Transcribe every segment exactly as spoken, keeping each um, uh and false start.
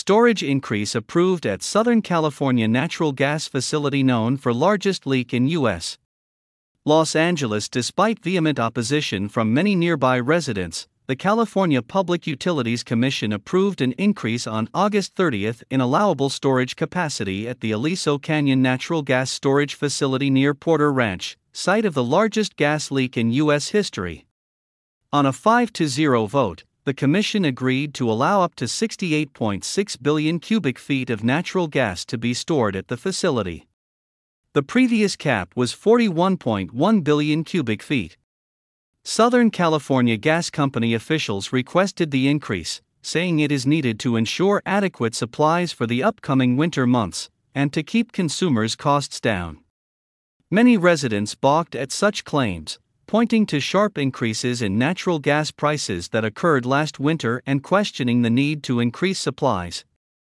Storage increase approved at Southern California natural gas facility known for largest leak in U S Los Angeles. Despite vehement opposition from many nearby residents, the California Public Utilities Commission approved an increase on August thirtieth in allowable storage capacity at the Aliso Canyon natural gas storage facility near Porter Ranch, site of the largest gas leak in U S history. On a five to zero vote, the Commission agreed to allow up to sixty-eight point six billion cubic feet of natural gas to be stored at the facility. The previous cap was forty-one point one billion cubic feet. Southern California Gas Company officials requested the increase, saying it is needed to ensure adequate supplies for the upcoming winter months, and to keep consumers' costs down. Many residents balked at such claims, pointing to sharp increases in natural gas prices that occurred last winter and questioning the need to increase supplies.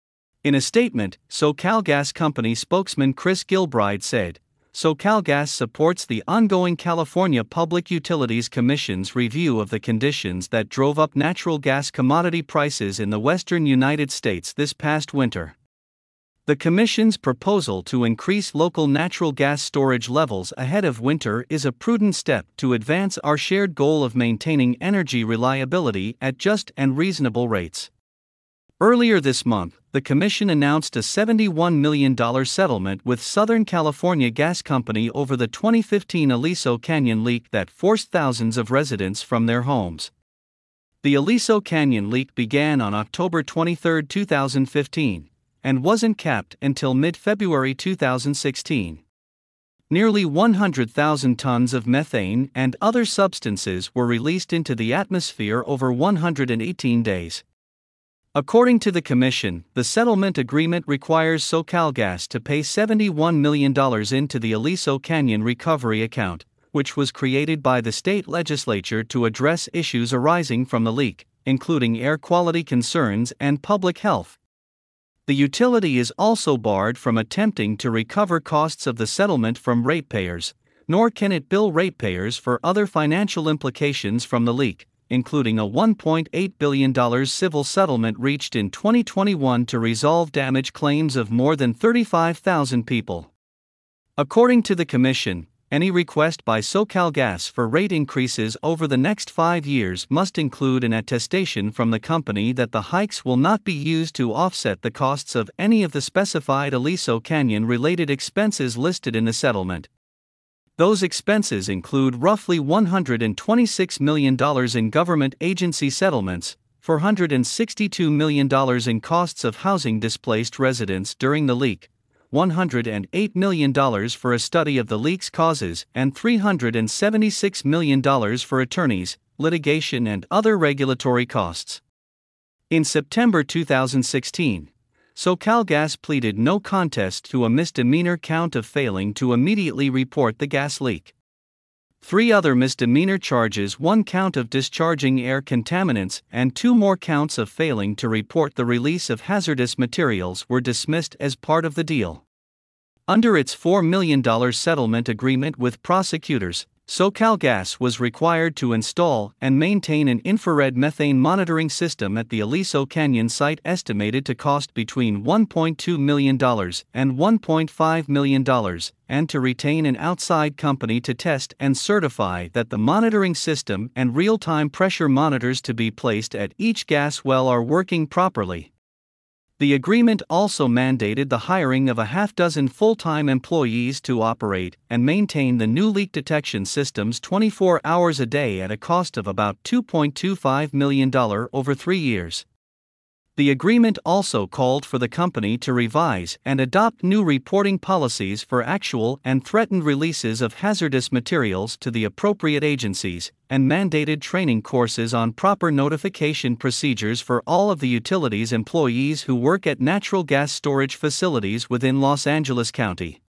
In a statement, SoCalGas Company spokesman Chris Gilbride said, SoCalGas supports the ongoing California Public Utilities Commission's review of the conditions that drove up natural gas commodity prices in the western United States this past winter. The Commission's proposal to increase local natural gas storage levels ahead of winter is a prudent step to advance our shared goal of maintaining energy reliability at just and reasonable rates. Earlier this month, the Commission announced a seventy-one million dollars settlement with Southern California Gas Company over the twenty fifteen Aliso Canyon leak that forced thousands of residents from their homes. The Aliso Canyon leak began on October twenty-third, two thousand fifteen, and wasn't capped until mid-February two thousand sixteen. Nearly one hundred thousand tons of methane and other substances were released into the atmosphere over one hundred eighteen days. According to the Commission, the settlement agreement requires SoCalGas to pay seventy-one million dollars into the Aliso Canyon Recovery Account, which was created by the state legislature to address issues arising from the leak, including air quality concerns and public health. The utility is also barred from attempting to recover costs of the settlement from ratepayers, nor can it bill ratepayers for other financial implications from the leak, including a one point eight billion dollars civil settlement reached in twenty twenty-one to resolve damage claims of more than thirty-five thousand people. According to the Commission, any request by SoCalGas for rate increases over the next five years must include an attestation from the company that the hikes will not be used to offset the costs of any of the specified Aliso Canyon-related expenses listed in the settlement. Those expenses include roughly one hundred twenty-six million dollars in government agency settlements, four hundred sixty-two million dollars in costs of housing displaced residents during the leak, one hundred eight million dollars for a study of the leak's causes, and three hundred seventy-six million dollars for attorneys, litigation, and other regulatory costs. In September two thousand sixteen, SoCalGas pleaded no contest to a misdemeanor count of failing to immediately report the gas leak. Three other misdemeanor charges, one count of discharging air contaminants and two more counts of failing to report the release of hazardous materials, were dismissed as part of the deal. Under its four million dollars settlement agreement with prosecutors, SoCalGas was required to install and maintain an infrared methane monitoring system at the Aliso Canyon site estimated to cost between one point two million dollars and one point five million dollars, and to retain an outside company to test and certify that the monitoring system and real-time pressure monitors to be placed at each gas well are working properly. The agreement also mandated the hiring of a half-dozen full-time employees to operate and maintain the new leak detection systems twenty-four hours a day at a cost of about two point two five million dollars over three years. The agreement also called for the company to revise and adopt new reporting policies for actual and threatened releases of hazardous materials to the appropriate agencies, and mandated training courses on proper notification procedures for all of the utility's employees who work at natural gas storage facilities within Los Angeles County.